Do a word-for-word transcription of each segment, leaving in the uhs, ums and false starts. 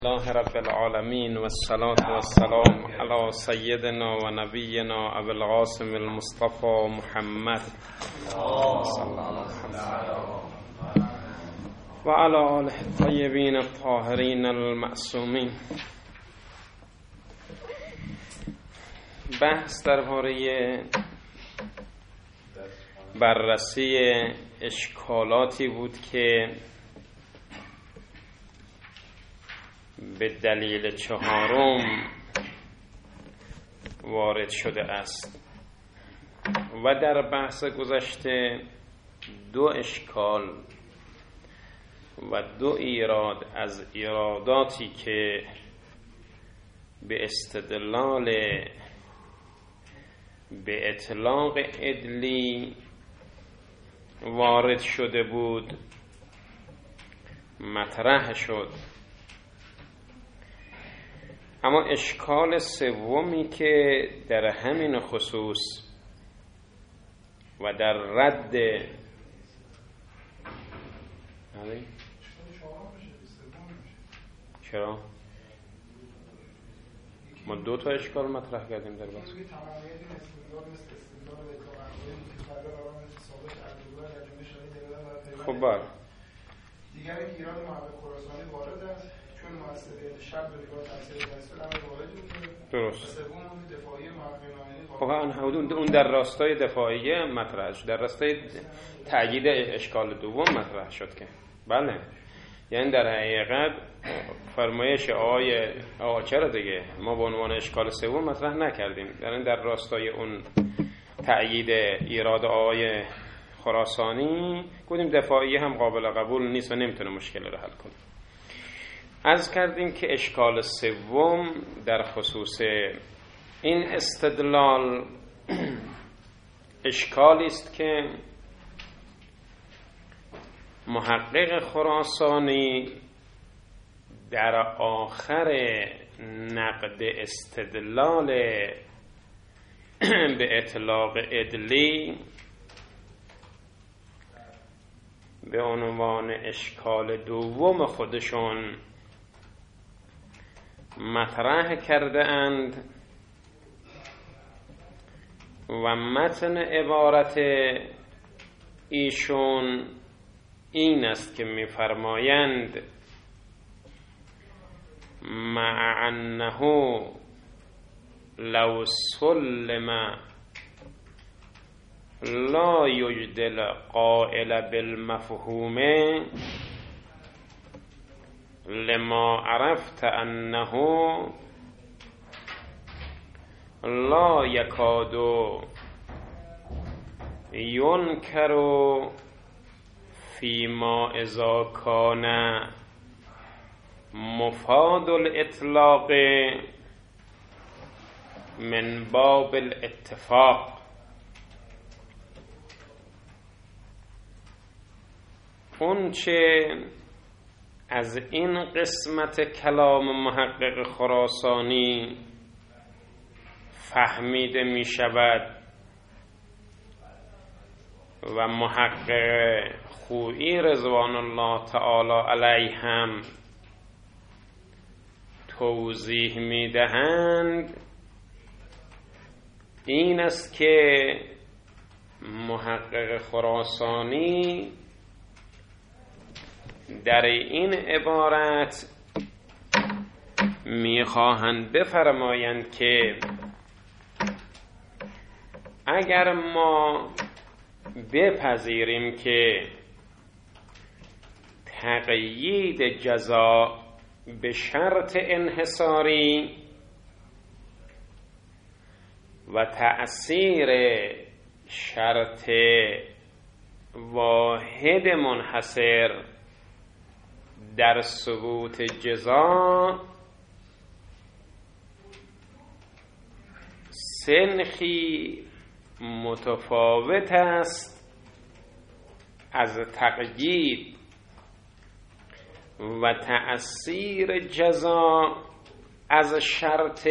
الله رب العالمين والصلاة والسلام على سيدنا و نبينا ابو القاسم المصطفى محمد صلى الله عليه وسلم و على آله الطیبین الطاهرین المعصومین. بحث درباره بررسی اشکالاتی بود که به دلیل چهارم وارد شده است و در بحث گذشته دو اشکال و دو ایراد از ایراداتی که به استدلال به اطلاق عدلی وارد شده بود مطرح شد. اما اشکال سومی که در همین خصوص و در رد چرا؟ ما دو تا اشکال مطرح کردیم در بحث. خب بله دیگر ایران محقق خراسانی وارد است چون مؤثریت شب به دیگر تاثیر تاثیر امر وارد بود. درست. سوم دفاعی محقق نامه‌نی خب اون در راستای دفاعیه مطرح شد، در راستای تأیید اشکال دوم مطرح شد که بله، یعنی در حقیقت فرمایش آقای آقا چرا دیگه ما به عنوان اشکال سوم مطرح نکردیم، یعنی در راستای اون تأیید ایراد آقای خراسانی گفتیم دفاعی هم قابل قبول نیست و نمیتونه مشکل رو حل کنه. عرض کردیم که اشکال سوم در خصوص این استدلال اشکالی است که محقق خراسانی در آخر نقد استدلال به اطلاق عدلی به عنوان اشکال دوم خودشون مطرح کرده اند و متن عبارت ایشون این است که می‌فرمایند مع انه لو سلم لا یجدل قائل بالمفهوم لما عرفت انه لا یکاد ینکر فیما اذا کان مفاد الاطلاق من باب الاتفاق. اون چه از این قسمت کلام محقق خراسانی فهمیده می شود و محقق خویی رضوان الله تعالی علیه هم توضیح می دهند این است که محقق خراسانی در این عبارت میخواهند بفرمایند که اگر ما بپذیریم که تقیید جزا به شرط انحصاری و تأثیر شرط واحد منحصر در ثبوت جزا سنخی متفاوت است از تقیید و تأثیر جزا از شرط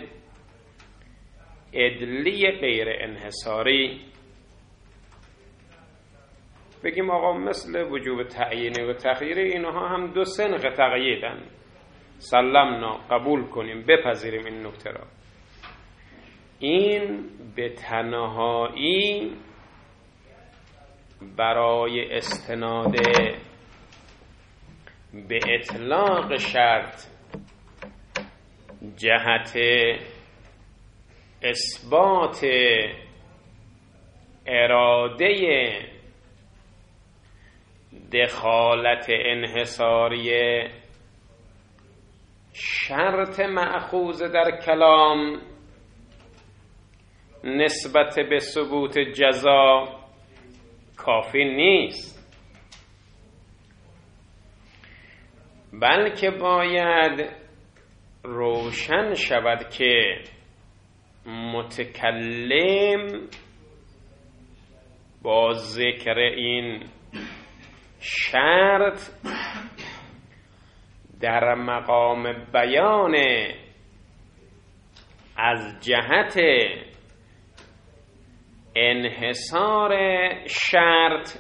عدلی غیر انحصاری. بگیم آقا مثل وجوب تعیین و تخییر اینها هم دو سنخ تقییدن، سلمنا، قبول کنیم، بپذیریم این نکته را. این به تنهایی برای استناد به اطلاق شرط جهت اثبات اراده دخالت انحصاری شرط مأخوذ در کلام نسبت به ثبوت جزا کافی نیست، بلکه باید روشن شود که متکلم با ذکر این شرط در مقام بیان از جهت انحصار شرط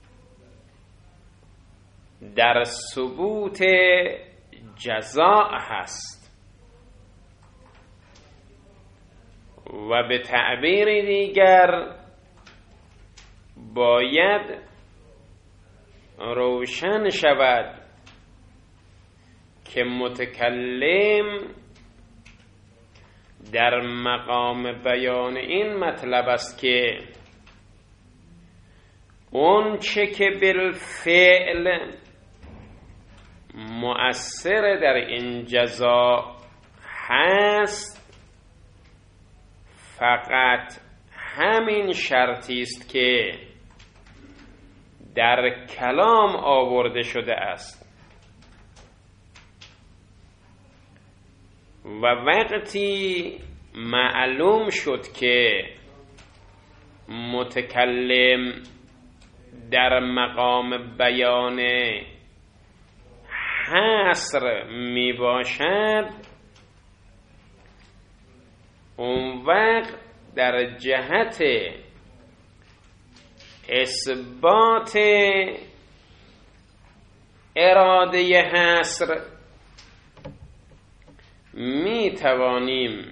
در ثبوت جزاء هست و به تعبیر دیگر باید روشن شود که متکلم در مقام بیان این مطلب است که اون چه که بالفعل مؤثر در این جزا هست فقط همین شرطی است که در کلام آورده شده است و وقتی معلوم شد که متکلم در مقام بیان حصر می باشد، اون وقت در جهت اثبات اراده حصر می توانیم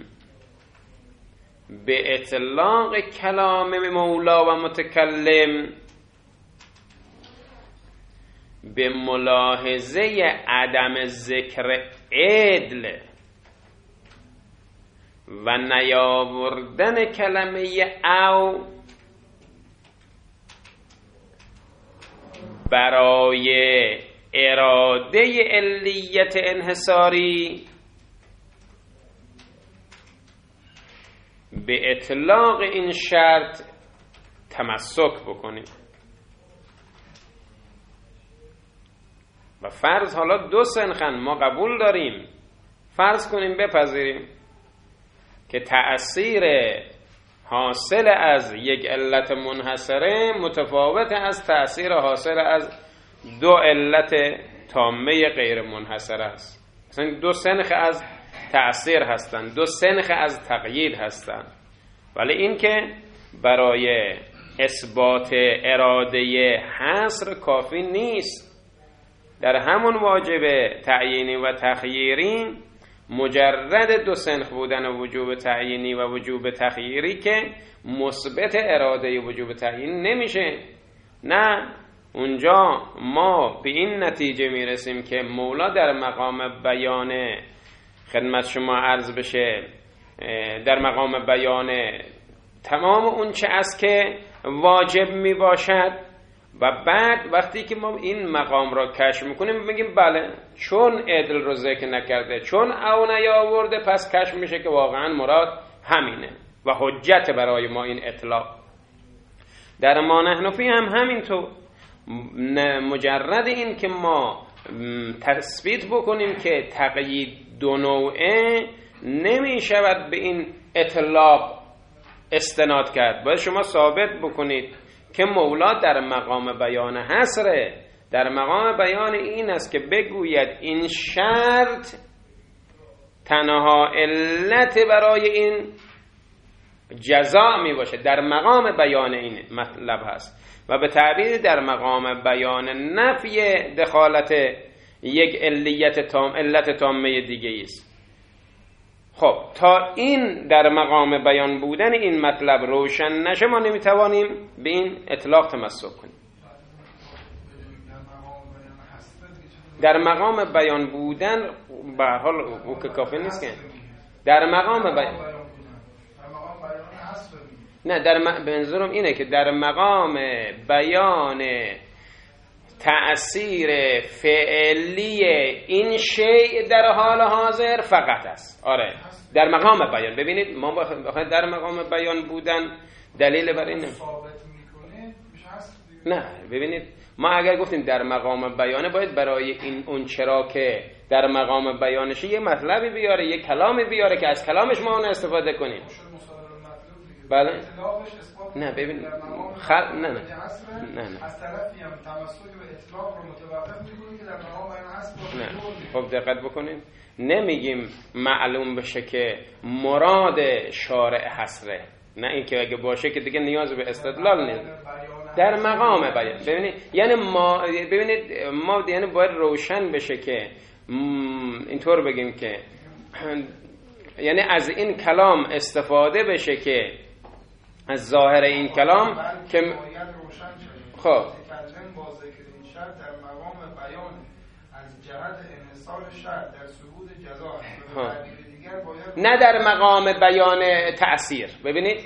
به اطلاق کلام مولا و متکلم به ملاحظه عدم ذکر عدل و نیاوردن کلمه او برای اراده علیت انحصاری به اطلاق این شرط تمسک بکنیم. و فرض حالا دو سنخن ما قبول داریم، فرض کنیم بپذیریم که تأثیر حاصل از یک علت منحصره متفاوت از تأثیر حاصل از دو علت تامه غیر منحصره است. مثلا دو سنخ از تأثیر هستند، دو سنخ از تقیید هستند، ولی این که برای اثبات اراده حصر کافی نیست. در همون واجب تعیینی و تخییری مجرد دو سنخ بودن وجوب تعیینی و وجوب تخییری که مثبت اراده وجوب تعیین نمیشه. نه، اونجا ما به این نتیجه میرسیم که مولا در مقام بیان خدمت شما عرض بشه در مقام بیان تمام اون چه است که واجب می باشد و بعد وقتی که ما این مقام را کشف میکنیم بگیم بله چون عدل رو ذکر نکرده، چون او نیاورده، پس کشف میشه که واقعا مراد همینه و حجت برای ما این اطلاق. در ما نحنفی هم همینطور، مجرد این که ما تثبیت بکنیم که تقیید دو نوعه نمی شود به این اطلاق استناد کرد. باید شما ثابت بکنید که مولا در مقام بیان حصره، در مقام بیان این است که بگوید این شرط تنها علت برای این جزا می باشه، در مقام بیان این مطلب هست. و به تعبیر در مقام بیان نفی دخالت یک علیت تام علت تامه دیگه است. خب تا این در مقام بیان بودن این مطلب روشن نشه ما نمیتوانیم به این اطلاق تمسک کنیم. در مقام بیان بودن به هر حال او که کافی نیست که در مقام بیان نه در م... منظورم اینه که در مقام بیان تأثیر فعلی این شیء در حال حاضر فقط است. آره در مقام بیان. ببینید ما بخواید در مقام بیان بودن دلیل بر اینه نه. ببینید ما اگر گفتیم در مقام بیانه باید برای این اون چرا که در مقام بیانشه یه مطلبی بیاره، یه کلامی بیاره که از کلامش ما اون استفاده کنیم. بله نه ببین خل نه نه نه نه از طرفی هم تمسک به اطلاق رو متوقف می‌کنه که در مقام بیان هست. نه خب دقت بکنید نمیگیم معلوم بشه که مراد شارع حصره، نه اینکه اگه باشه که دیگه نیاز به استدلال نیست. در مقام بیان ببینید یعنی ما ببینید ما یعنی باید روشن بشه که اینطور بگیم که یعنی از این کلام استفاده بشه که از ظاهر این کلام که خب با ذکر این شرط در مقام بیان از جهت انحصار شرط در ثبوت جزا نه در مقام بیان تأثیر. ببینید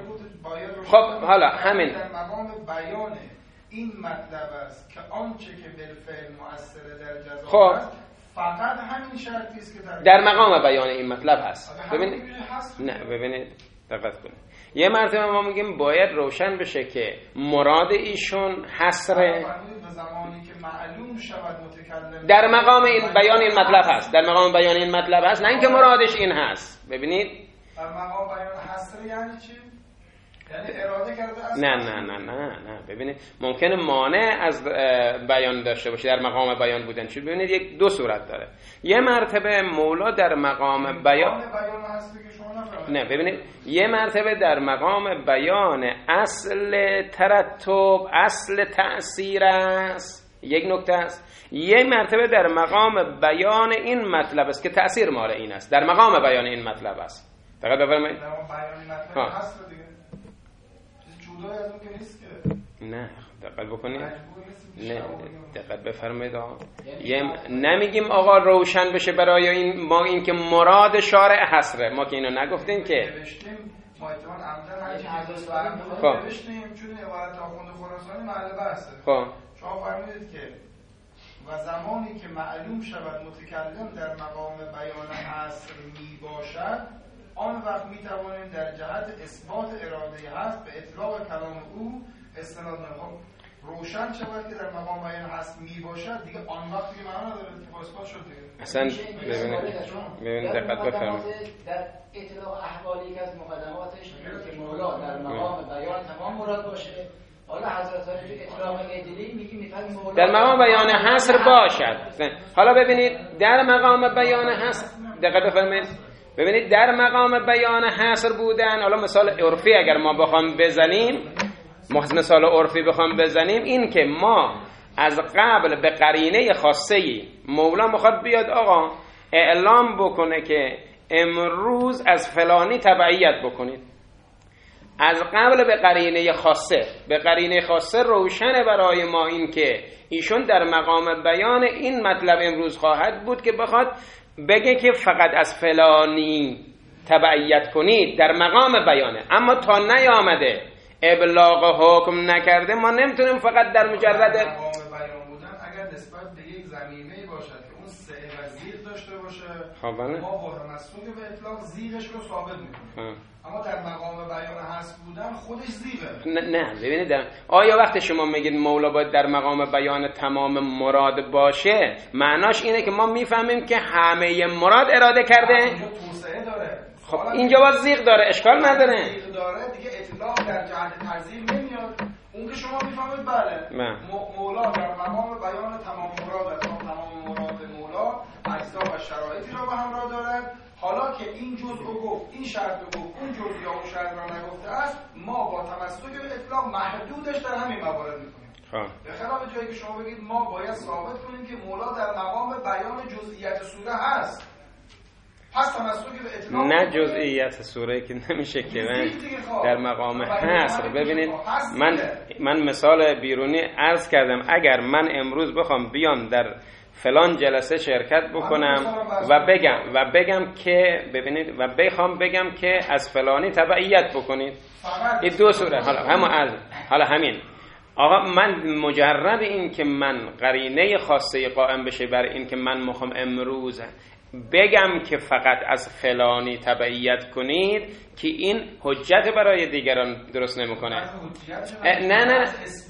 خب حالا همین در مقام بیان این مطلب است که آنچه که بالفعل مؤثر در جزا خب است فقط همین شرطی است که در, در مقام بیان این مطلب هست. ببینید نه ببینید دقت کنید یه مرتبه ما میگیم باید روشن بشه که مراد ایشون حصر زمانی که معلوم شود متکلم در مقام این بیان این مطلب هست. در مقام بیان این مطلب هست نه اینکه مرادش این هست. ببینید در مقام بیان حصر یعنی چی؟ یعنی اراده کرده است. نه نه نه نه نه ببینید ممکنه مانع از بیان داشته باشه در مقام بیان بودن. چون ببینید یک دو صورت داره. یه مرتبه مولا در مقام بیان نه ببینید یه مرتبه در مقام بیان اصل ترتب اصل تأثیر است، یک نکته است. یه مرتبه در مقام بیان این مطلب است که تأثیر مال این است. در مقام بیان این مطلب است. دقیق بفرمایید. در مقام بیان این مطلب هست دیگه. جدا از اون که نیست که. نه دقت بکنید. نه دقت بفرمایید آقا. یه نمیگیم آقا روشن بشه برای این ما این که مراد شارع حصره. ما که اینو نگفتیم که نوشتیم ما احتمال عمدن هر چیزی که برام نوشتیم چون عبارت آخوند خراسانی محل بحثه. خب شما فرمودید که و زمانی که معلوم شود متکلم در مقام بیان حصر می باشد آن وقت می توانیم در جهت اثبات اراده هست به اطلاق کلام او استناد کنیم. روشن شود که در مقام بیان هست می باشد دیگه آن وقت دیگه معنا نداره که اثبات شد دیگه. اصلا ببینید ببینید دقت بفرمایید در اطلاق احوالی که از مقدماتش که مولا در مقام بیان تمام مراد باشه. حالا حضرت اطلاق ادلی میگیم میفهمیم مولا در مقام بیان حصر باشد. حالا ببینید در مقام بیان حصر دقت بفرمایید ببینید در مقام بیان حصر بودن. حالا مثال عرفی اگر ما بخوام بزنیم مثال عرفی بخوام بزنیم این که ما از قبل به قرینه خاصه‌ای مولا میخواد بیاد آقا اعلام بکنه که امروز از فلانی تبعیت بکنید. از قبل به قرینه خاصه به قرینه خاصه روشنه برای ما این که ایشون در مقام بیان این مطلب امروز خواهد بود که بخواد بگه که فقط از فلانی تبعیت کنید در مقام بیانه. اما تا نیامده ابلاغ حکم نکرده ما نمیتونیم فقط در مجرد مقام بیان بودن اگر نسبت به یک زمینه‌ای باشد که اون سعی و زیغ داشته باشه ما با تمسک به اطلاق زیغش رو ثابت میکنیم. اما در مقام بیان هست بودن خودش زیغه. نه نه ببینید آیا وقتی شما میگید مولا باید در مقام بیان تمام مراد باشه معناش اینه که ما میفهمیم که همه مراد اراده کرده؟ اینجا توسعه داره. خب اینجا باز زیغ داره اشکال نداره. زیغ داره دیگه اطلاق در جهت ترزیل نمیاد. اون که شما میفهمید بله مولا در مقام بیان تمام مراد تمام مراد مولا اجزا و شرایطی را به همراه دارد. حالا که این جزء گفت این شرط رو گفت اون جزء یا اون شرط را نگفته است ما با تمسک به اطلاق محدودش در همین موارد میکنیم. به خلاف جایی که شما بگید ما باید ثابت کنیم که مولا در مقام بیان جزئیات سوره هست. پس تمسکی به اطلاق نه جزئیات سوره که نمیشه که من در مقام حصر. ببینید من من مثال بیرونی عرض کردم، اگر من امروز بخوام بیام در فلان جلسه شرکت بکنم و بگم و بگم که ببینید و بخوام بگم که از فلانی تبعیت بکنید، این دو سوره. حالا همون از حالا همین آقا من مجرد این که من قرینه خاصه قائم بشه برای این که من میخوام امروز بگم که فقط از فلانی تبعیت کنید که این حجت برای دیگران درست نمیکنه. نه نه نه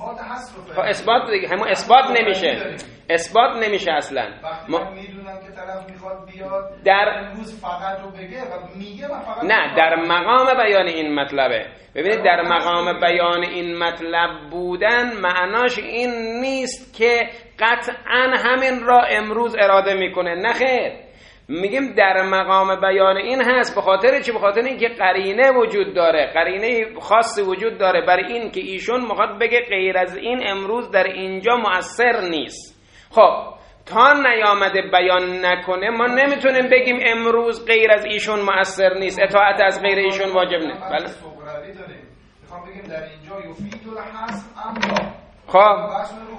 اثبات همون اثبات نمیشه، اثبات نمیشه اصلا. ما میدونم که طرف میخواد بیاد در امروز فقط رو بگه و میگه من فقط نه در مقام بیان این مطلبه. ببینید در مقام بیان این مطلب بودن معناش این نیست که قطعا همین را امروز اراده میکنه، نه خیر. میگیم در مقام بیان این هست. به خاطر چی؟ به خاطر اینکه قرینه وجود داره، قرینه خاصی وجود داره برای این که ایشون میخواد بگه غیر از این امروز در اینجا مؤثر نیست. خب تا نیامده بیان نکنه ما نمیتونیم بگیم امروز غیر از ایشون مؤثر نیست، اطاعت از غیر ایشون واجب نیست. بله میخوام بگیم در اینجا یفید الحسن امر. خب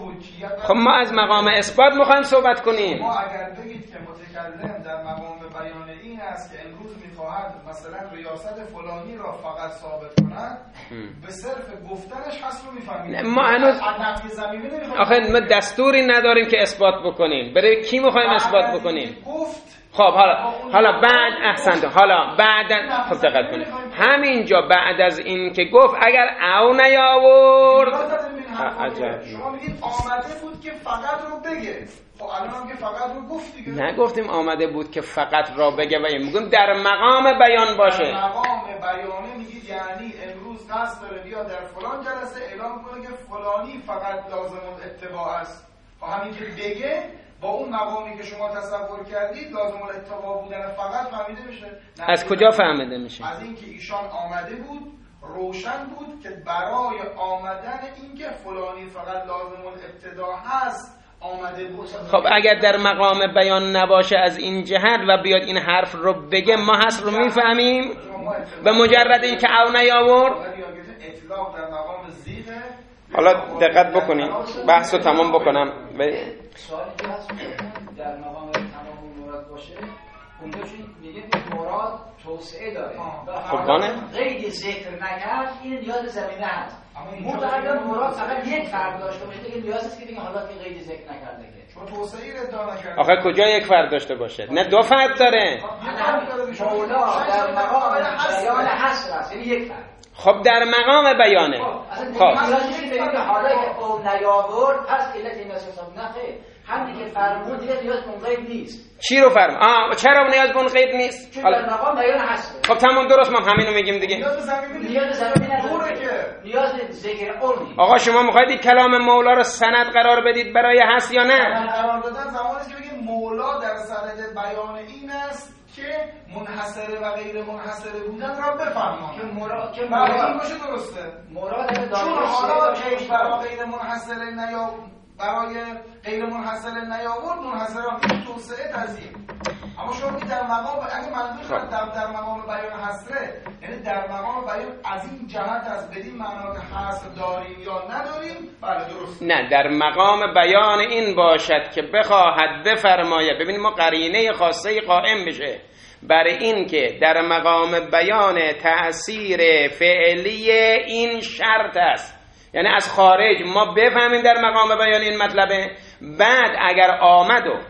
خب ما از مقام اثبات میخوایم صحبت کنیم. ما اگر بگید که متکلم در مقام بیان این است که امروز میخواهد مثلا ریاست فلانی را فقط ثابت کند، به صرف گفتنش حس رو میفهمید. ما هنوز آخه ما دستوری نداریم که اثبات بکنیم. برای کی میخوایم اثبات بکنیم؟ خب حالا حالا بعد احسنت حالا بعد خب دقت کنید همینجا بعد از این که گفت اگر او نیاورد عجب شما میگید آمده بود که فقط رو بگه. خب الان که فقط رو گفت دیگه. نگفتیم آمده بود که فقط را بگه، و میگیم در مقام بیان باشه. در مقام بیانه میگید یعنی امروز قصد داره بیا در فلان جلسه اعلام کنه که فلانی فقط لازم الاتباع است. خب همین که بگه با اون مقامی که شما تصور کردید لازم الاتباع بودن فقط فهمیده میشه. از کجا فهمیده میشه؟ از اینکه ایشان آمده بود روشن بود که برای آمدن اینکه فلانی فقط لازم الابتدا هست آمده بود. خب اگر در مقام بیان نباشه از این جهت و بیاد این حرف رو بگه ما هست رو میفهمیم به مجرد اینکه او نیاورد. اطلاق در مقام زیغه. حالا دقت بکنیم بحث رو تمام بکنم. سوالی که هست در مقام تمام مراد باشه اونجا میگه مراد توسعه داره. خب بانه غیری ذکر نکرد این نیاز زمینه هست. مطلقاً مراد فقط یک فرد داشته باشه دیگه نیاز است که بگیم حالا که غیری ذکر نکرده که چون توسعه رو ادعا نکرده. آخه کجا یک فرد داشته باشه؟ نه دو فرد داره. مولا در مقام بیان حصر است یعنی یک فرد. خب در مقام بیانه. خب نیازی که بگیم حالا که او نیاورد پس علت این اساس نخیر. همین که فرمود دیگه نیاز به قید نیست. چی رو فرم؟ آه چرا نیاز به قید نیست؟ چون در مقام بیان هست. خب تمام درست ما همینو میگیم دیگه. نیاز به زمینه نیاز زمینه نداره که. نیاز ذکر قولی. آقا شما میخواید کلام مولا رو سند قرار بدید برای هست یا نه؟ قرار دادن زمانی که بگیم مولا در سند بیان این است که منحصره و غیر منحصره بودن را بفهماند. که مراد که مراد باشه درسته. مراد چون حالا که برای غیر منحصره نیا برای غیر منحصره نیاورد منحصره را توسعه تضییع. اما شما که در مقام اگه منظور در در مقام بیان حصره یعنی در مقام بیان از این جهت از بدین معنا که حصر داریم یا نداریم بله درست. نه در مقام بیان این باشد که بخواهد بفرماید. ببینید ما قرینه خاصه قائم بشه برای این که در مقام بیان تأثیر فعلی این شرط است، یعنی از خارج ما بفهمیم در مقام بیان این مطلبه. بعد اگر آمد و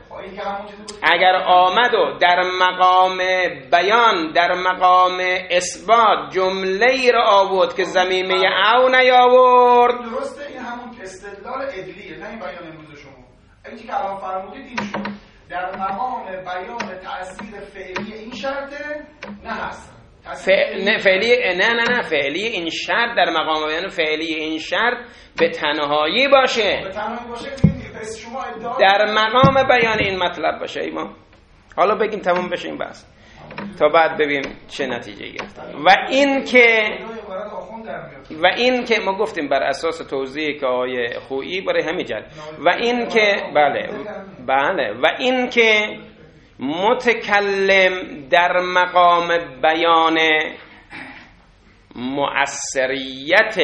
اگر آمد و در مقام بیان در مقام اثبات جمله ای را آورد که ضمیمه او نیاورد درسته. این همون استدلال عدلیه نه این بیان امروز شما. این چیزی که الان فرمودید این شد در مقام بیان تأثیر فعلی این شرطه نه هست ف... نه فعلی نه نه نه فعلی این شرط در مقام بیان فعلی این شرط به تنهایی باشه. به تنهایی باشه پس شما ادعا در مقام بیان این مطلب باشه. ایما حالا بگیم تمام بشه این بحث تا بعد ببینیم چه نتیجه گرفتیم. و این که عبارت آخوند در میاد. و این که ما گفتیم بر اساس توضیحی که آیه خویی برای همین جد و این که بله بله و این که متکلم در مقام بیان مؤثریت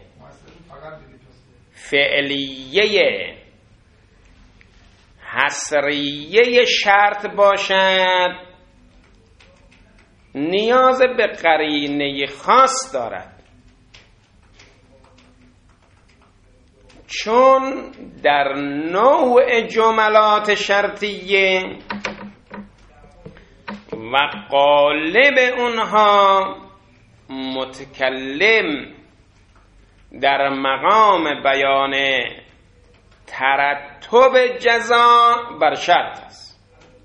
فعلیه حصریه شرط باشد نیاز به قرینه خاص دارد، چون در نوع جملات شرطیه و قالب اونها متکلم در مقام بیان ترتب جزا بر شرط است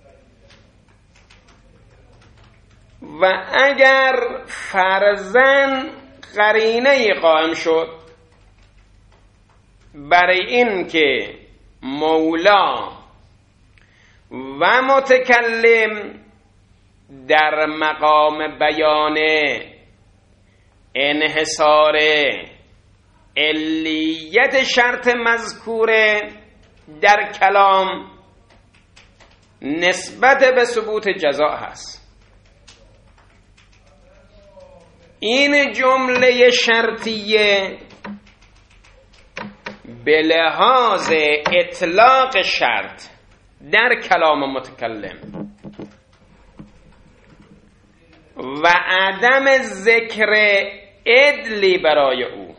و اگر فرضاً قرینه قائم شد برای این که مولا و متکلم در مقام بیان انحصار علیت شرط مذکوره در کلام نسبت به ثبوت جزا هست، این جمله شرطیه به لحاظ اطلاق شرط در کلام متکلم و عدم ذکر عدلی برای او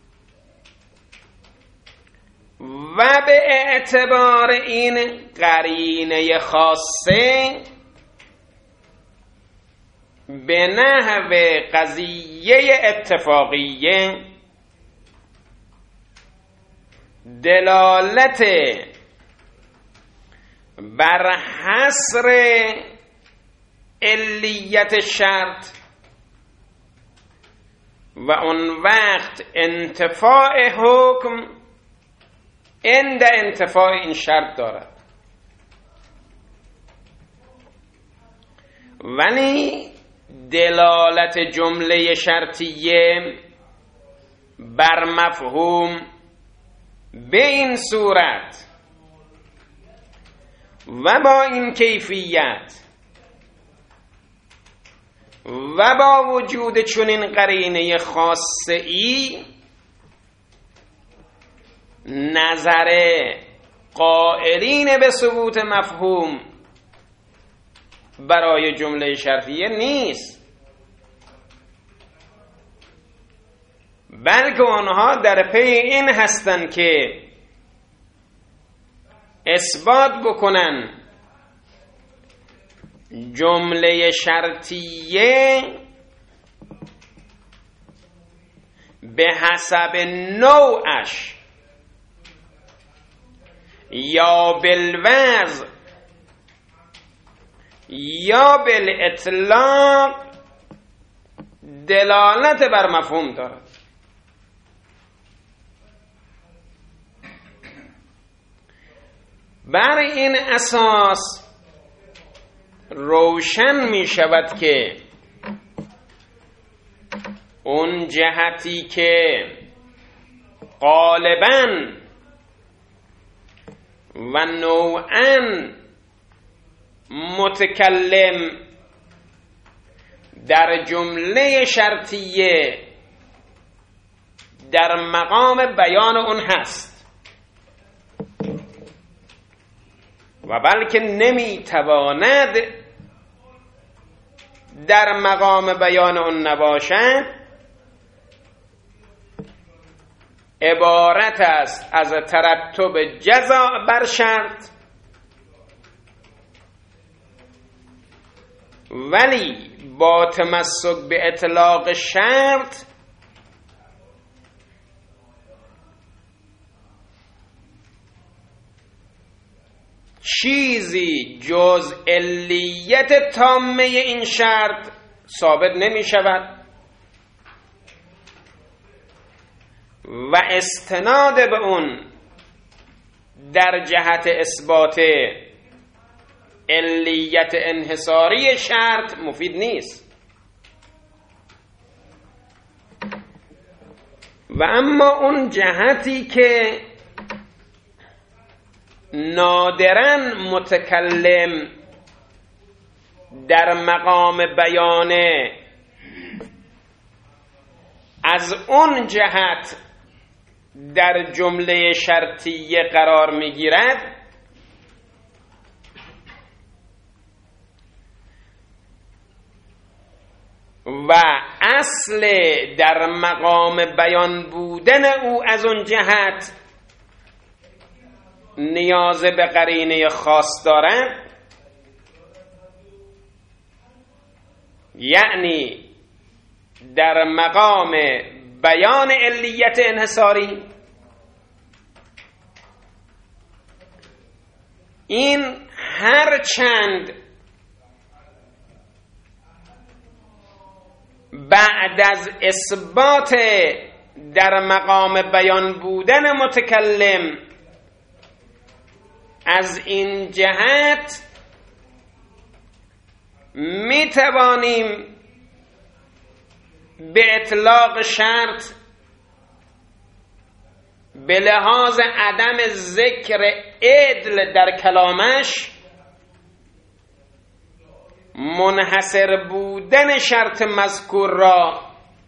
و به اعتبار این قرینه خاصه به نحو قضیه اتفاقیه دلالت بر حصر علیت شرط و اون وقت انتفاع حکم عند انتفاع این شرط دارد. ولی دلالت جمله شرطیه بر مفهوم به این صورت و با این کیفیت و با وجود چنین قرینه خاصه ای نظر قائلین به ثبوت مفهوم برای جمله شرطیه نیست، بلکه آنها در پی این هستند که اثبات بکنن جمله شرطیه به حسب نوعش یا بالوضع یا بالاطلاق دلالت بر مفهوم دارد. بر این اساس روشن می شود که اون جهتی که غالباً و نوعاً متکلم در جمله شرطیه در مقام بیان اون هست و بلکه نمیتواند در مقام بیان اون نباشد، عبارت است از ترتب جزا بر شرط، ولی با تمسک به اطلاق شرط چیزی جز علیت تامه این شرط ثابت نمی شود و استناد به اون در جهت اثبات علیت انحصاری شرط مفید نیست. و اما اون جهتی که نادراً متکلم در مقام بیانه از اون جهت در جمله شرطیه قرار میگیرد، و اصل در مقام بیان بودن او از اون جهت نیاز به قرینه خاص دارد، یعنی در مقام بیان علیت انحصاری این هر چند بعد از اثبات در مقام بیان بودن متکلم از این جهت می توانیم به اطلاق شرط به لحاظ عدم ذکر عدل در کلامش منحصر بودن شرط مذکور را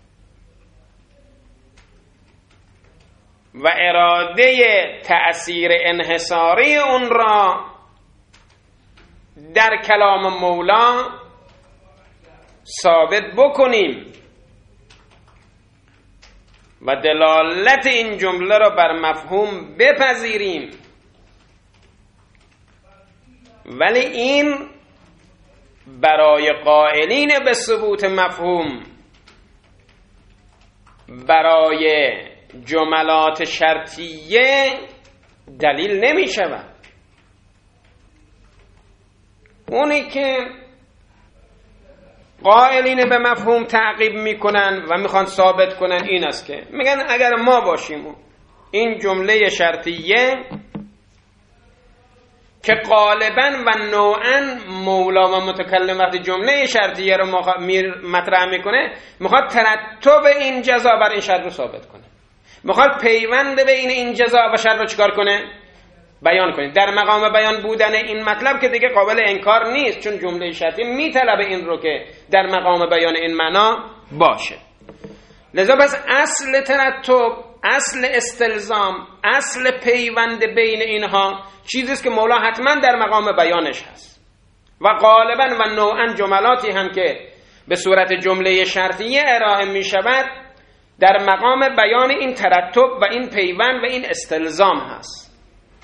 و اراده تأثیر انحصاری اون را در کلام مولا ثابت بکنیم و دلالت این جمله را بر مفهوم بپذیریم. ولی این برای قائلین به ثبوت مفهوم برای جملات شرطیه دلیل نمی شود. اونی که قائلین به مفهوم تعقیب میکنن و میخوان ثابت کنن این است که میگن اگر ما باشیم این جمله شرطیه که غالباً و نوعاً مولا و متکلم وقتی جمله شرطیه رو مطرح میکنه میخواد ترتب این جزا بر این شرط رو ثابت کنه، میخواد پیوند بین این جزا و شرط رو چکار کنه؟ بیان کنه. در مقام بیان بودن این مطلب که دیگه قابل انکار نیست، چون جمله شرطی میطلبه این رو که در مقام بیان این معنا باشه. لذا پس اصل ترتب، اصل استلزام، اصل پیوند بین اینها چیزیست که مولا حتما در مقام بیانش هست و غالبا و نوعا جملاتی هم که به صورت جمله شرطیه ارائه می شود در مقام بیان این ترتب و این پیوند و این استلزام هست.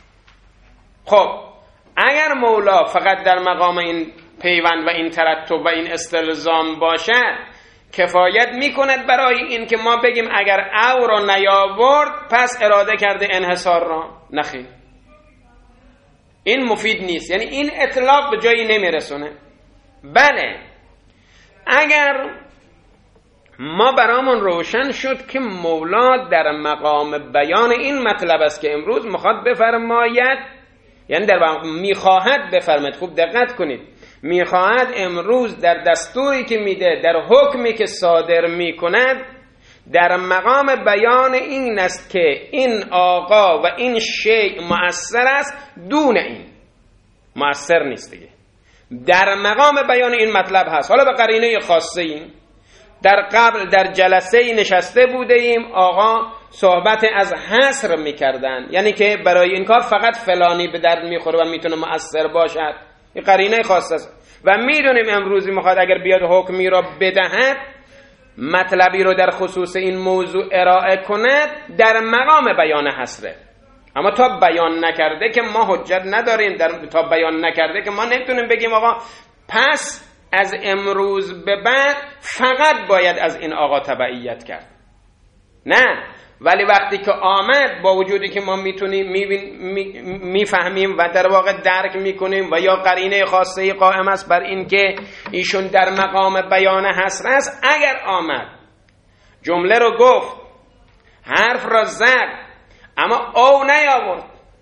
خب اگر مولا فقط در مقام این پیوند و این ترتب و این استلزام باشد کفایت میکند برای این که ما بگیم اگر او را نیاورد پس اراده کرده انحصار را؟ نخیر، این مفید نیست، یعنی این اطلاق به جایی نمیرسونه. بله اگر ما برامون روشن شد که مولا در مقام بیان این مطلب است که امروز میخواد بفرماید، یعنی در میخواهد بفرماید، خوب دقت کنید، میخواهد امروز در دستوری که میده، در حکمی که صادر میکند در مقام بیان این است که این آقا و این شیء مؤثر است، دون این مؤثر نیست دیگه. در مقام بیان این مطلب هست. حالا به قرینه خاصه ایم در قبل در جلسه نشسته بوده ایم، آقا صحبت از حصر میکردن، یعنی که برای این کار فقط فلانی به درد میخوره و میتونه مؤثر باشد، این قرینه خاصه است. و میدونیم امروزی میخواد اگر بیاد حکمی را بدهد، مطلبی رو در خصوص این موضوع ارائه کند، در مقام بیان حصره. اما تا بیان نکرده که ما حجت نداریم، در تا بیان نکرده که ما نمیتونیم بگیم آقا پس از امروز به بعد فقط باید از این آقا تبعیت کرد. نه، ولی وقتی که آمد با وجودی که ما میتونیم میفهمیم می و در واقع درک میکنیم و یا قرینه خاصه قائم است بر این که ایشون در مقام بیان حصر است، اگر آمد جمله رو گفت، حرف را زد، اما او نیاورد،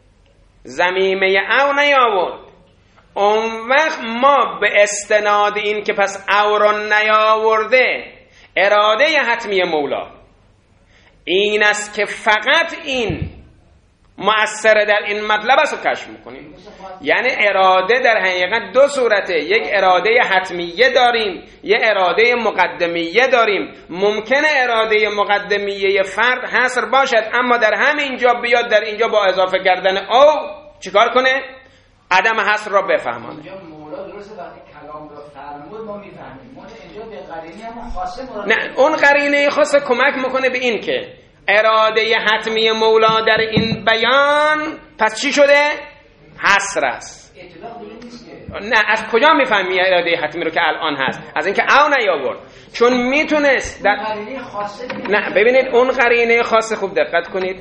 ضمیمه او نیاورد، اون وقت ما به استناد این که پس او را نیاورده اراده حتمی مولا، این است که فقط این مؤثر در این مطلب است رو کشف میکنیم. یعنی اراده در حقیقت دو صورته، یک اراده حتمیه داریم، یک اراده مقدمیه داریم. ممکنه اراده مقدمیه فرد حصر باشد، اما در همینجا بیاد در اینجا با اضافه کردن او چیکار کنه؟ عدم حصر را بفهمانه. اینجا مولا درسته وقتی کلام را فرمود ما میفهمیم، اینجا به قرینه هم خاصه مراد. نه، اون قرینه خاصه کمک میکنه به این که اراده حتمی مولا در این بیان پس چی شده؟ حصر است. اطلاق دیگه نیست که. نه، از کجا میفهمی اراده حتمی رو که الان هست؟ از اینکه او نیاورد. چون میتونست در قرینه خاصه. نه ببینید اون قرینه خاصه، خوب دقت کنید،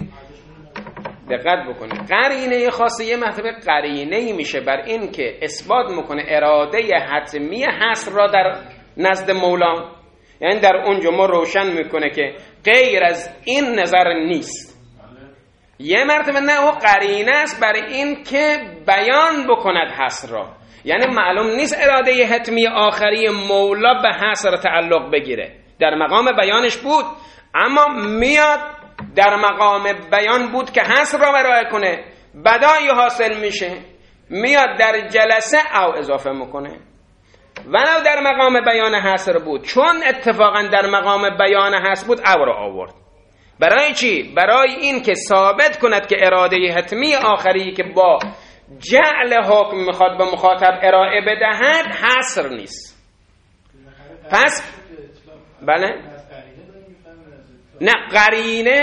دقت بکنید. قرینه خاصه یه مرتبه قرینه‌ای میشه بر این که اثبات میکنه اراده حتمی حصر را در نزد مولا. یعنی در اونجا ما روشن میکنه که غیر از این نظر نیست. یه مرتبه نه، او قرینه است برای این که بیان بکند حصر را. یعنی معلوم نیست اراده حتمی آخری مولا به حصر تعلق بگیره، در مقام بیانش بود، اما میاد در مقام بیان بود که حصر را ارائه کنه، بدایی حاصل میشه، میاد در جلسه او اضافه میکنه. ولو در مقام بیان حصر بود، چون اتفاقا در مقام بیان حصر بود او را آورد. برای چی؟ برای این که ثابت کند که اراده حتمی آخری که با جعل حکم میخواد به مخاطب ارائه بدهد حصر نیست. پس بله؟ نه، قرینه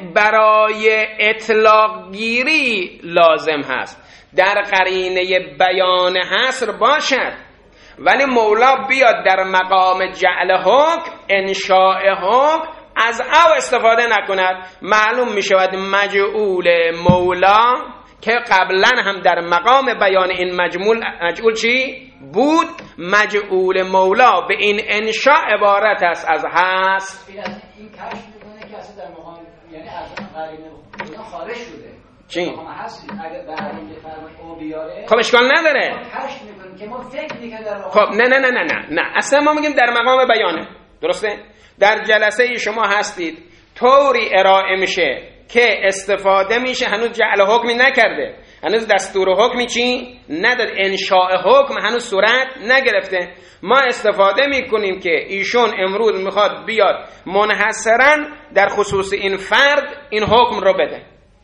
برای اطلاق گیری لازم هست. در قرینه بیان حصر باشد، ولی مولا بیاد در مقام جعل حکم، انشاء حکم، از او استفاده نکند. معلوم می شود مجعول مولا که قبلا هم در مقام بیان این مجمول مجعول چی بود؟ مجعول مولا به این انشاء عبارت است از هست. این کشف میکنه که اصلا در مقام، یعنی اصلا قرینه خارج شده. چی؟ اگر برای که فرمان او بیاره خب اشکال نداره. کشف میکنیم که ما فکر میکنیم در خب نه نه نه نه نه نه اصلا ما میگیم در مقام بیانه. درسته؟ در جلسه شما هستید، طوری ارائه میشه که استفاده میشه، هنوز جعل حکمی نکرده، هنوز دستور حکمی چی نداد، انشاء حکم هنوز صورت نگرفته. ما استفاده میکنیم که ایشون امروز میخواد بیاد منحصرا در خصوص این فرد این حکم رو بده.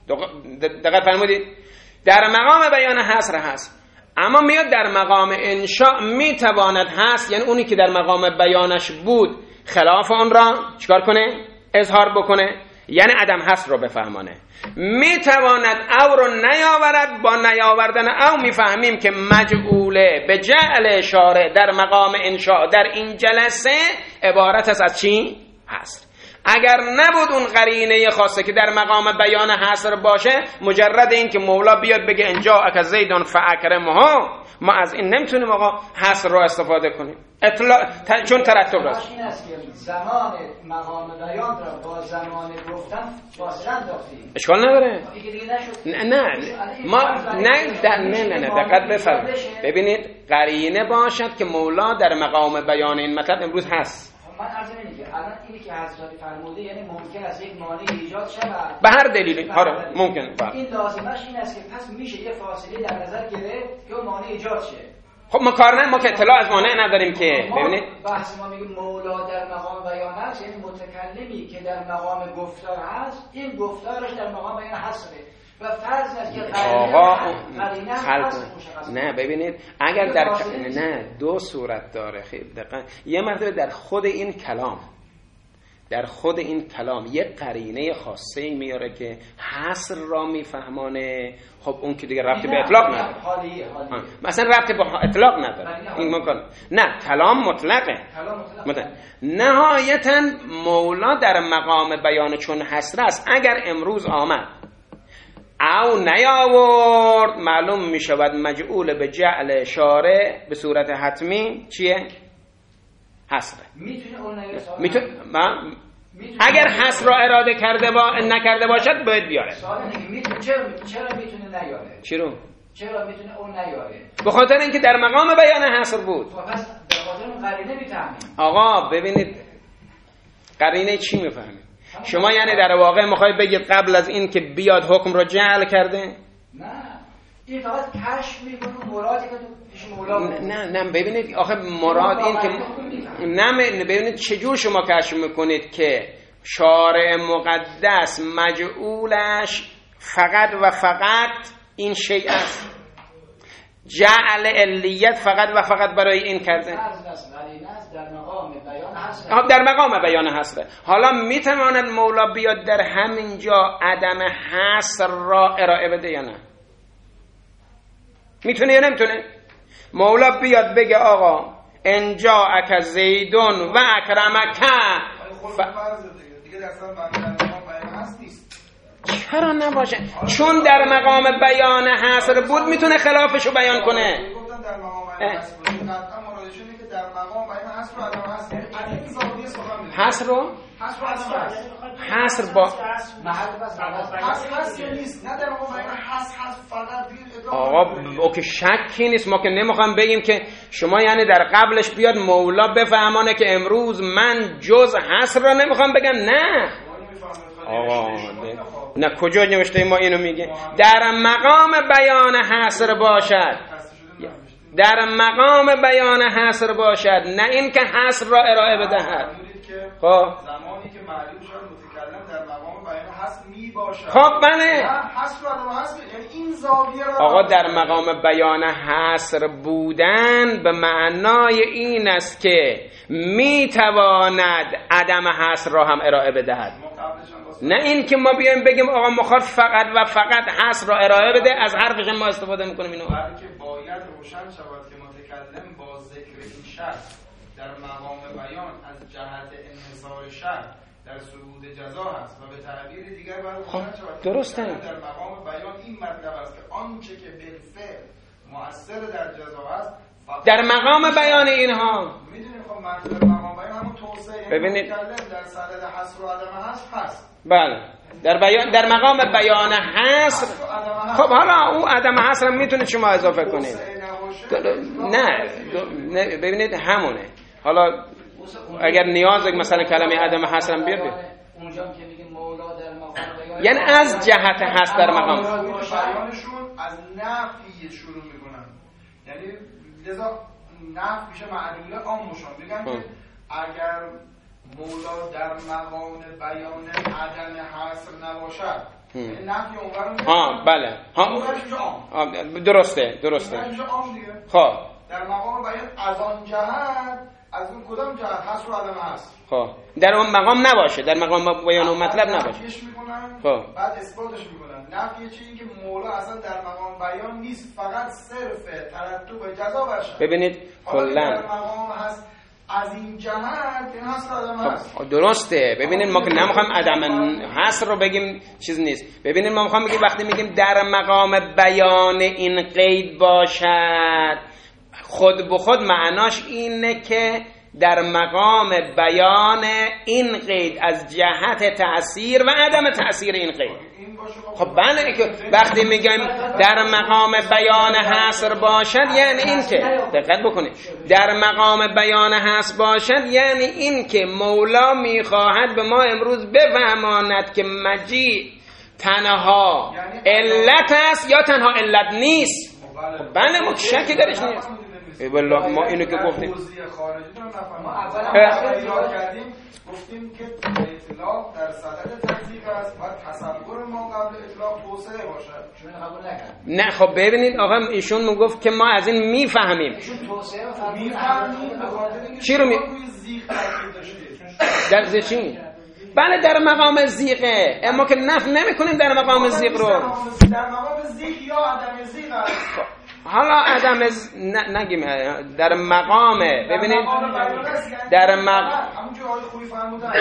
دقیق فرمودید؟ در مقام بیان حصر هست، اما میاد در مقام انشاء میتواند هست، یعنی اونی که در مقام بیانش بود خلاف اون را چیکار کنه؟ اظهار بکنه، یعنی عدم حصر رو بفهمانه. میتواند او رو نیاورد، با نیاوردن او میفهمیم که مجعوله به جعل اشاره در مقام انشاء در این جلسه عبارت است از چی؟ حصر. اگر نبود اون قرینه خاصه که در مقام بیان حصر باشه، مجرد این که مولا بیاد بگه انجا اک زیدان فاکرمه، ما از این نمیتونیم آقا حصر رو استفاده کنیم. اطلاع ت... چون ترتب راست. این است که زمان مقام بیان را با زمان گفتن فاصله انداختیم. اشکال نداره. نه نه ما نه در... نه نه نه دقت بفرمایید. ببینید قرینه باشد که مولا در مقام بیان این مطلب امروز هست. من عرض اینه که الان اینی که حضرت فرموده، یعنی ممکن است یک مانع ایجاد شود به هر دلیلی. آره ممکنه. این لازمش این است که پس میشه یه فاصله در نظر گرفت که مانع ایجاد شه. خب ما کار نه، ما که اطلاع از مانع نداریم که. ببینید بحث ما میگه مولا در مقام بیان است، یعنی متکلمی که در مقام گفتار هست، این گفتارش در مقام بیان هست و فرض است که آقا خلق نه. ببینید اگر در نه دو صورت داره. خیلی دقیق. یه مرتبه در خود این کلام در خود این کلام یک قرینه خاصه میاره که حصر را میفهمانه. خب اون که دیگه ربطی به اطلاق نداره. حالیه حالیه. مثلا ربطی به اطلاق نداره. این ممکن نه، کلام مطلقه. کلام مطلقه. نهایتا مولا در مقام بیان چون حصر است، اگر امروز آمد او نیاورد، معلوم می شود مجعول به جعل شارع به صورت حتمی چیه؟ حصره. میتونه اون نیاره. میتونه اگر حصر را اراده کرده با نکرده باشد باید بیاره. سوال اینه که میتونه چرا چرا میتونه نیاره؟ چی رو؟ چرا میتونه اون نیاره؟ به خاطر اینکه در مقام بیان حصر بود. پس به خاطر اون قرینه میفهمیم. آقا ببینید قرینه چی میفهمید؟ شما یعنی در واقع میخوای بگید قبل از این که بیاد حکم رو جعل کرده؟ نه این فقط کشف میکنه مرادی که تو پیش مولا. نه نه ببینید آخه مراد این که نه ببینید چجور شما کشف میکنید که شارع مقدس مجعولش فقط و فقط این شیء است، جعل علیت فقط و فقط برای این کرده. در مقام بیان هست. در مقام بیان هست. حالا میتواند مولا بیاد در همین جا عدم حصر را ارائه بده یا نه؟ میتونه یا نمیتونه؟ مولا بیاد بگه آقا انجا اک زیدون و اکرمک ف... دیگه اصلا مقام بیان هست نیست. چرا نباشه؟ چون در مقام بیان حصر بود میتونه خلافشو بیان کنه. گفتم در مقام بیان هست بود. قطعا مرادش اینه که در مقام بیان هست رو عدم هست. عدم زاویه سخن میگه. حصر رو؟ حصر هست. حصر با محل بس حصر هست یا نیست؟ نه در مقام بیان هست هست فقط دید آقا او که شکی نیست. ما که نمیخوام بگیم که شما یعنی در قبلش بیاد مولا بفهمانه که امروز من جز حصر را نمیخوام بگم. نه آقا نه کجا نوشته ما اینو میگه؟ در مقام بیان حصر باشد، در مقام بیان حصر باشد، نه این که حصر را ارائه بدهد. خب زمانی که معلوم شد متکلم در مقام بیان حصر می باشد. خب بله حصر را حصر یعنی این زاویه را آقا در مقام بیان حصر بودن به معنای این است که میتواند عدم حصر را هم ارائه بدهد، نه این که ما بیایم بگیم آقا مخاط فقط و فقط حصر را ارائه بده. از حرفش ما استفاده میکنیم اینو. بلکه باید روشن شود که متکلم با ذکر این شرط در مقام بیان از جهت انحصار شرط در صعود جزا هست و به تعبیر دیگر باید روشن شود درسته در مقام بیان این مطلب است که آنچه که بالفعل مؤثر در جزا است در مقام بیان اینها میدونیم. خب منظور مقام بیان همون توسعه ببینید در صدد حصر و عدم حصر هست. بله در بیان در مقام بیان حصر. خب حالا او عدم حصر هم میتونه شما اضافه کنید. نه ببینید همونه. حالا اگر نیاز مثلا کلمه عدم حصر هم بیاد اونجا که میگه مولا در مقام بیان یعنی از جهت هست در مقام بیانشون از نفی شروع میکنن، یعنی لذا نفی میشه معلوله عامشون میگن که اگر مولا در مقام بیان عدم حصر نباشد نفی اونور رو ها بله ها درسته درسته خب در مقام بیان از آن جهت از اون کدام جهت حصر و عدم حصر خب در اون مقام نباشه، در مقام بیان اون مطلب نباشه. نفیش میکنن خب بعد اثباتش میکنن. نفی چیزی که مولا اصلا در مقام بیان نیست، فقط صرف ترتب جزا بشه. ببینید کلا در مقام هست از این جهت این حصر عدم هست. درسته. ببینید ما که نمیخوام عدم حصر رو بگیم چیز نیست. ببینید ما میخوام بگیم وقتی میگیم در مقام بیان این قید باشد خود به خود معناش اینه که در مقام بیان این قید از جهت تأثیر و عدم تأثیر این قید. خب بله که وقتی میگیم در مقام بیان حصر باشد یعنی این که دقت بکنید در مقام بیان حصر باشد یعنی این که مولا میخواهد به ما امروز بفهماند که مجیء تنها علت است یا تنها علت نیست. خب بله ما شکی درش نیست. ای والله ما اینو که گفتیم ما اولا کردیم گفتیم که اطلاق در صدد تکذیب است و تصور ما قبل اطلاق توسعه باشد. چون قبول نکرد. نه خب ببینید آقا ایشون میگفت که ما از این میفهمیم. ایشون توسعه رو میفهمیم به خاطر اینکه چی رو می روی زیغ تاکید در داشته. چی؟ بله در مقام زیغه، اما که نفی نمی‌کنیم در مقام زیغ رو. در مقام زیغ یا عدم زیغ است. حالا عدم از نگیم در مقامه. ببینید در مقام همون که آقای خوبی فرمودن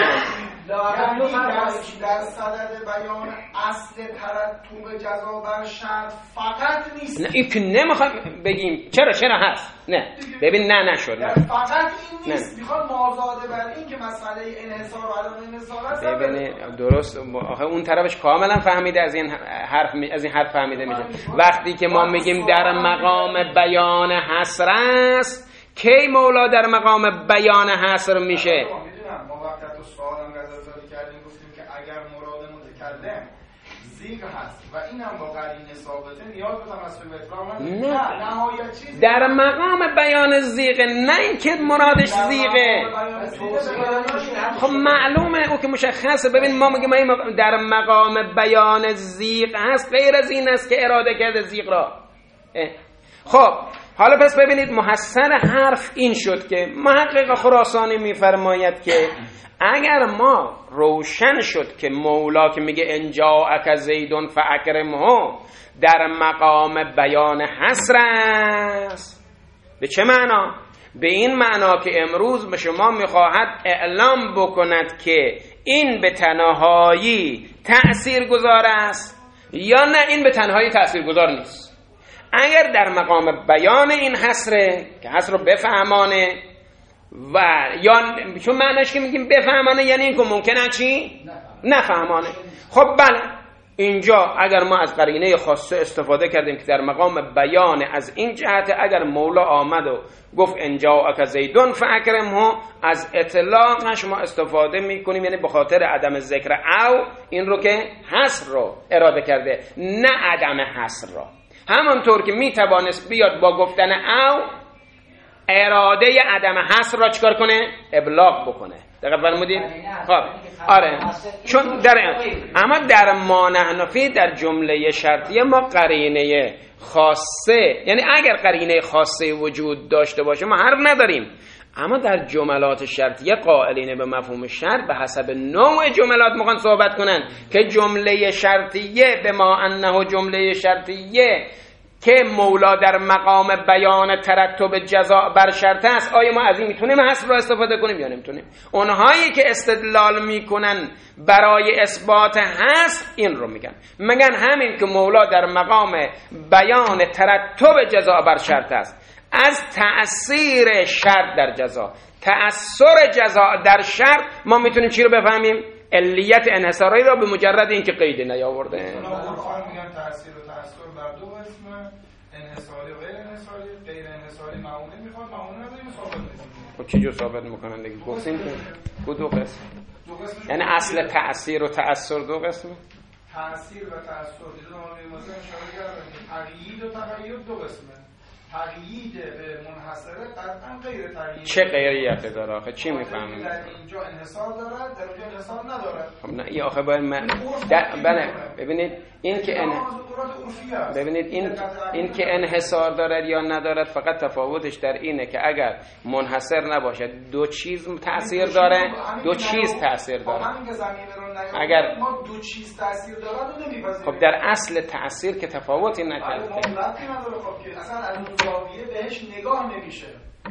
در صدد بیان اصل ترتب جزا بر شرط فقط نیست. نه این که نمیخوام بگیم چرا چرا هست. نه ببین نه نشد نه. فقط این نیست. میخواد مازاده بر این که مسئله انحصار و عدم انحصار است. ببینید درست آخه اون طرفش کاملا فهمیده از این حرف از این حرف فهمیده میشه. وقتی که ما میگیم در مقام بیان حصر است کی مولا در مقام بیان حصر میشه؟ ما وقتی تو سوالم گذاشته کردیم گفتیم که و اینم با قرینه ثابته نیاز به تمسک به اطلاق نداره. نه نهایت چیزی در مقام بیان زیغه، نه اینکه مرادش زیغه. خب معلومه او که مشخصه. ببین ما میگیم این در مقام بیان زیغ هست، غیر از این است که اراده کرده زیغ را. خب حالا پس ببینید محصل حرف این شد که محقق خراسانی میفرماید که اگر ما روشن شد که مولا که میگه ان جاءک زیدون فاکرمه در مقام بیان حصر است، به چه معنا؟ به این معنا که امروز به شما میخواهد اعلام بکند که این به تنهایی تأثیر گذار است یا نه این به تنهایی تأثیر گذار نیست. اگر در مقام بیان این حصره که حصر رو بفهمانه و یا چون معناش که میگیم بفهمانه یعنی این که ممکنه چی؟ نفهمانه. خب بله اینجا اگر ما از قرینه خاصه استفاده کردیم که در مقام بیان از این جهت، اگر مولا آمد و گفت ان جاءک زیدون فاکرمه، از اطلاقش ما استفاده میکنیم، یعنی به خاطر عدم ذکر او این رو که حصر رو اراده کرده نه عدم حصر را. همانطور که میتوانست بیاد با گفتن او اراده عدم حصر را چکار کنه؟ ابلاغ بکنه. دقیق فرمودید؟ خب آره، چون در اما در ما نحنفی در جمله شرطیه ما قرینه خاصه، یعنی اگر قرینه خاصه وجود داشته باشه ما حرف نداریم، اما در جملات شرطیه قائلین به مفهوم شرط به حسب نوع جملات میخوان صحبت کنن که جمله شرطیه به ما انه جمله شرطیه که مولا در مقام بیان ترتب جزاء بر شرط است، آیا ما از این میتونیم حصر رو استفاده کنیم یا نمیتونیم؟ اونهایی که استدلال میکنن برای اثبات حصر این رو میگن، میگن همین که مولا در مقام بیان ترتب جزاء بر شرط است، از تأثیر شرط در جزاء، تأثیر جزاء در شرط ما میتونیم چی رو بفهمیم؟ علیت انحصاری را به مجرد اینکه قید نیاورده. قرآن میگن تأثیر و تأثیر بر دو قسمه، انحصاری و غیر انحصاری. غیر انحصاری معونه میخواد، معونه نداریم ثابت میکنه. خب چی جو ثابت میکنن دیگه؟ گفتیم که دو قسم. دو قسم یعنی اصل تأثیر و تأثیر دو قسمه. تأثیر و تأثیر دیدن ما مثلا اشاره کردیم تقیید و تغییر دو قسمه. تقیید به منحصره قطعا غیر تقیید. چه غیریتی داره آخه؟ چی میفهمیم؟ در اینجا انحصار داره، در اونجا انحصار نداره. خب نه این آخه باید من بله ببینید این که ان ببینید این این که انحصار دارد یا ندارد فقط تفاوتش در اینه که اگر منحصر نباشه دو چیز تأثیر داره، دو چیز تأثیر داره. اگر ما دو چیز تأثیر داره رو نمیپذیریم. خب در اصل تأثیر که تفاوتی نکرده. مطلقی نداره. خب که اصلا از اون زاویه بهش نگاه نمیشه.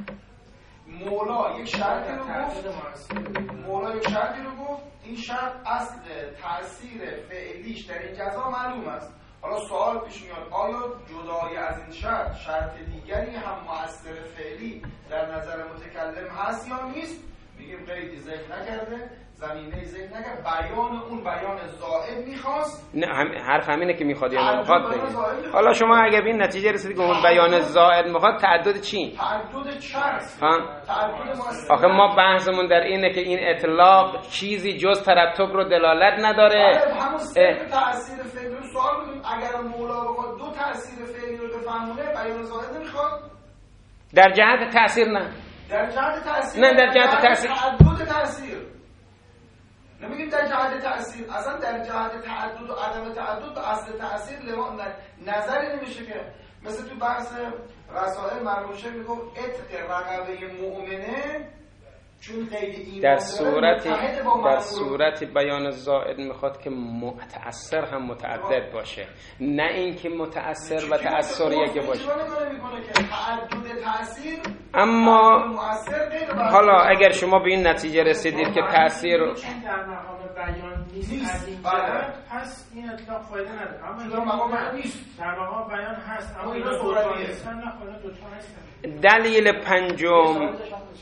مولا یک شرطی رو گفت، مولا یک شرطی رو گفت، این شرط اصل تأثیر فعلیش در این جزا معلوم است. حالا سوال پیش میاد آیا جدای از این شرط شرط دیگری هم مؤثر فعلی در نظر متکلم هست یا نیست؟ میگیم قیدی ذکر نکرده، زمینه ذکر نکرد، بیان اون بیان زائد میخواست. نه هم حرف همینه که میخواد یا نمیخواد دیگه. حالا شما اگه به این نتیجه رسیدید که اون بیان زائد میخواد، تعدد چی؟ تعدد چرس. ها؟ تعدد مؤثر. آخه ما بحثمون در اینه که این اطلاق چیزی جز ترتب رو دلالت نداره. همون صرف تأثیر فعلی رو سوال میکنیم اگر مولا بخواد دو تأثیر فعلی رو بفهمونه بیان زائد نمیخواد؟ در جهت تأثیر نه. در جهت تأثیر نه در جهت تأثیر. تعدد تأثیر. نمیگیم در جهت تأثیر، اصلا در جهت تعدد و عدم تعدد به اصل تأثیر نظری نمیشه که مثل تو بحث رسائل مرموشه میگفت اتق رقبه مؤمنه چون قید ایمان در صورتی در صورتی بیان زائد میخواد که متأثر هم متعدد باشه، نه اینکه متأثر و تأثر یکی باشه. تعدد تأثیر اما حالا اگر شما به این نتیجه رسیدید که تأثیر در مقام بیان نیست از این جهت پس این اطلاق فایده نداره. اما در مقام بیان نیست، در مقام بیان هست اما اینا صورتی هستن نه خدا دو تا هستن. دلیل پنجم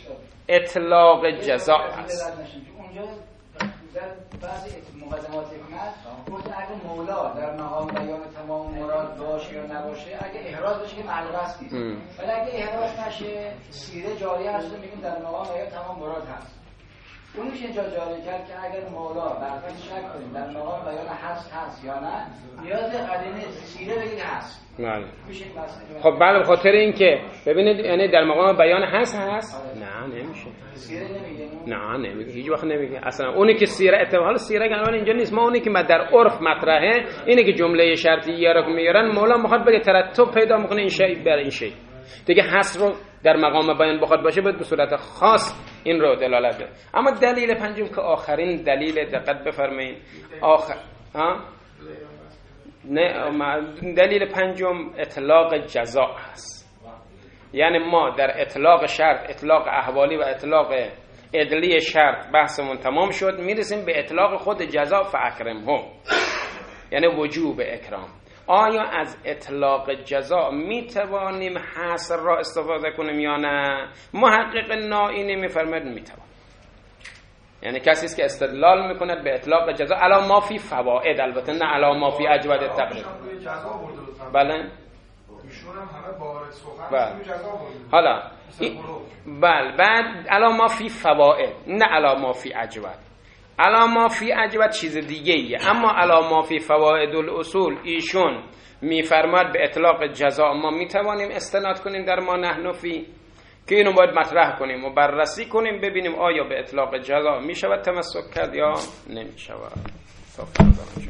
اطلاق جزاء است. اونجا در بعضی مقدمات حکمت گفت اگه مولا در مقام بیان تمام مراد باشه یا نباشه، اگه احراز بشه که معلوم است نیست، ولی اگه احراز نشه سیره جاری هست میگیم در مقام بیان تمام مراد هست. اون میشه اینجا جاری کرد که اگر مولا برفت شک کنیم در مقام بیان هست هست یا نه نیاز قرینه سیره بگید هست. بله. میشه مثلا خب بله، خاطر این که ببینید یعنی در مقام بیان هست هست نه نمیشه. سیره نمیگه. نه نمیگه، هیچ وقت نمیگه اصلا. اونی که سیره اتفاقا سیره الان اینجا نیست، ما اونی که ما در عرف مطرحه اینه که جمله شرطیه رو میارن مولا میخواد بگه ترتب پیدا میکنه این شی بر این شی دیگه. هست رو در مقام بیان بخواد باشه باید به صورت خاص این رو دلالت بده. اما دلیل پنجم که آخرین دلیل، دقت بفرمایید آخر ها نه، دلیل پنجم اطلاق جزاء هست. یعنی ما در اطلاق شرط، اطلاق احوالی و اطلاق ادلی شرط بحثمون تمام شد، میرسیم به اطلاق خود جزاء فاکرمهم، یعنی وجوب اکرام. آیا از اطلاق جزاء میتوانیم حصر را استفاده کنیم یا نه؟ محقق نائینی میفرماید میتوان. یعنی کسی است که استدلال میکند به اطلاق جزاء علی ما فی فواید، البته نه علی ما فی اجود التقریر. بله ایشون هم همه وارد سخن بله. جزا بود. حالا بله بعد علی ما فی فواید، نه علی ما فی اجود. علی ما فی اجود چیز دیگه ایه، اما علی ما فی فواید الاصول ایشون میفرماد به اطلاق جزاء ما میتوانیم استناد کنیم در ما نحن فی، که اینو باید مطرح کنیم و بررسی کنیم ببینیم آیا به اطلاق جزاء میشود تمسک کرد یا نمیشود. تا فردا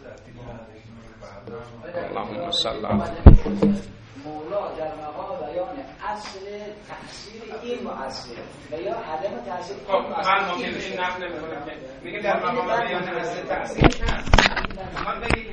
اللهم صل علی مولا در مقام بیان اصل تحصیل این مؤثر و یا عدم تحصیل. خب من ممکنه این نقل نمی‌کنم میگه در مقام بیان اصل تحصیل هست.